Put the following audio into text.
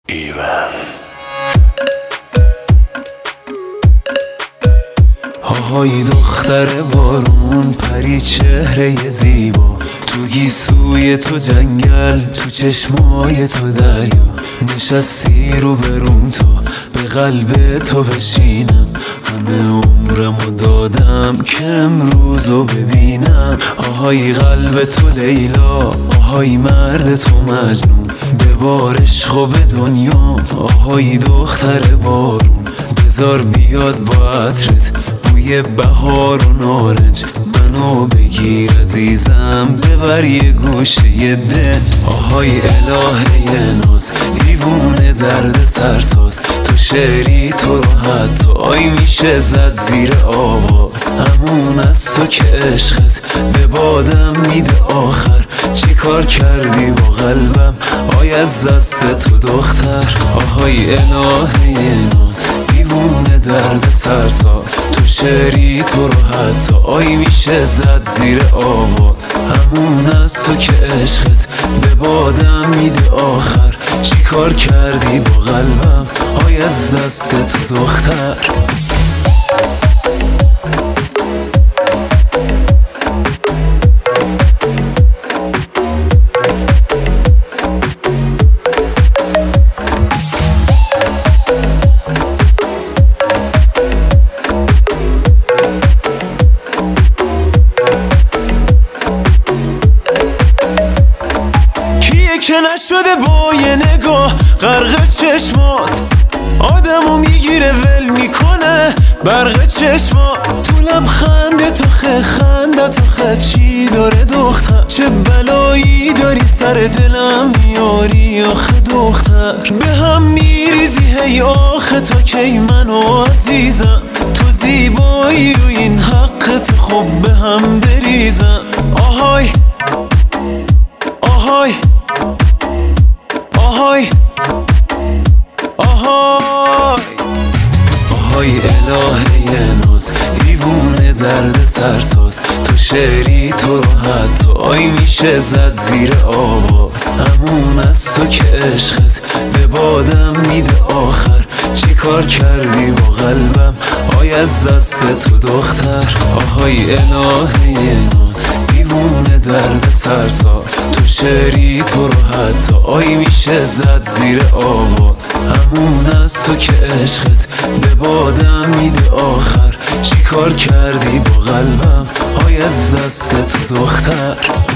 ایون آهای دختر بارون، پری چهره زیبا، تو گیسوی تو جنگل، تو چشمای تو دریا، نشستی رو بروم تا به قلب تو بشینم. همه عمرمو دادم که امروزو ببینم. آهای قلب تو لیلا، آهای مرد تو مجنون، ببار عشق و به دنیا. آهای دختر بارون، بذار بیاد با عطرت بوی بهار و نارنج، منو بگیر عزیزم ببر یه گوشه دل. آهای الهه ناز، دیوونه درد سرساز، تو شعری تو رو حتی آی میشه زد زیر آواز. همون از تو که عشقت به بادم میده آخر، چی کار کردی با قلبم آی از دست تو دختر. آهای الهه ناز، دیوونه درد سرساز، تو شعری تو رو حتی آی میشه زد زیر آواز. همون از تو که عشقت به بادم میده آخر، چی کار کردی با قلبم آی از دست تو دختر. که نشده با یه نگاه غرق چشمات، آدمو میگیره ول میکنه برق چشمات. تو لبخنده تو خنده تو چی داره دختر، چه بلایی داری سر دلم میاری آخه دختر. به هم میریزی هی آخه تا کی منو عزیزم، تو زیبایی و این حق تو خب به هم بریزم. آهای آهای آهای آهای آهای الهه ناز، دیوونه درد سرساز، تو شعری تو رو حتی آی میشه زد زیر آواز. همون از تو که عشقت به بادم میده آخر، چی کار کردی با قلبم آی از دست تو دختر. آهای الهه ناز، دیوونه درد سرساز، تو شعری تو رو حتی آی میشه زد زیر آواز. همون از تو که عشقت به بادم میده آخر، چی کار کردی با قلبم آی از دست تو دختر.